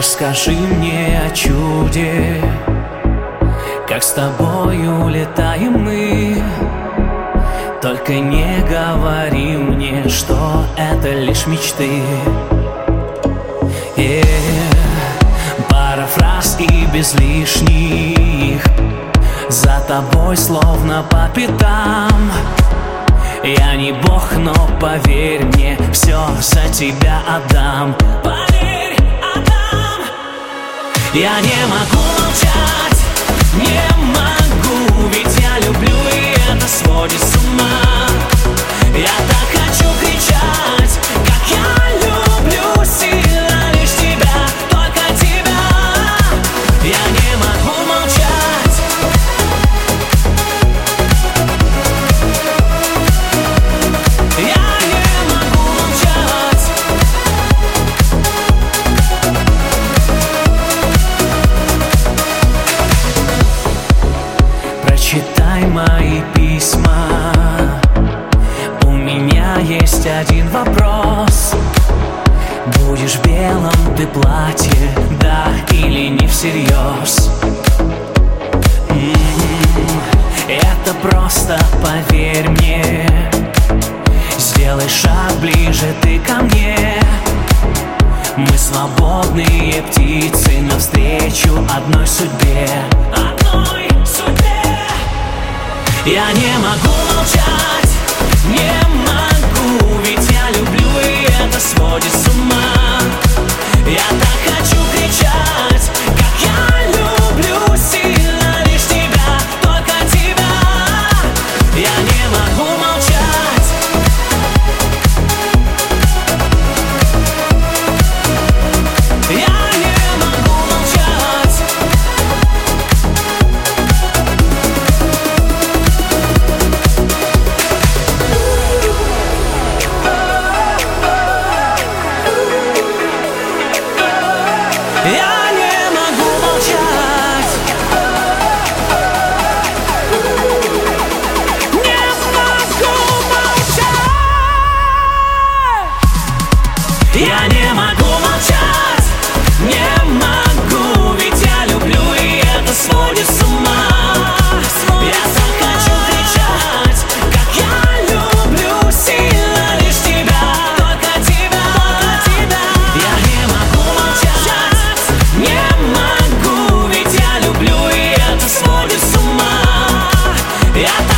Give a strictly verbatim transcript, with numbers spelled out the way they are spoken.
Расскажи мне о чуде, как с тобою летаем мы. Только не говори мне, что это лишь мечты. Yeah. Пара фраз и без лишних, за тобой словно по пятам. Я не бог, но поверь мне, все за тебя отдам. Поверь, отдам. Я не могу молчать, не могу, ведь я люблю, и это сводит с ума. Я так хочу кричать, как я люблю сильно лишь тебя, только тебя. Я не могу молчать. Читай мои письма. У меня есть один вопрос. Будешь в белом ты платье, да или не всерьез? М-м-м, это просто поверь мне. Сделай шаг ближе ты ко мне. Мы свободные птицы навстречу одной судьбе. Одной судьбе. Я не могу молчать, не могу, ведь я люблю, и это сводит с ума. Я так хочу кричать, как я люблю сильно лишь тебя, только тебя. Я не могу молчать. Я не могу молчать. Я не могу молчать. Не могу молчать. Я не могу молчать. Не могу, ведь я люблю, и это сводит с ума. Я так хочу кричать, как я люблю сильно лишь тебя, только тебя, только тебя. Я не могу молчать. Не могу, ведь я люблю, и это сводит с ума. Я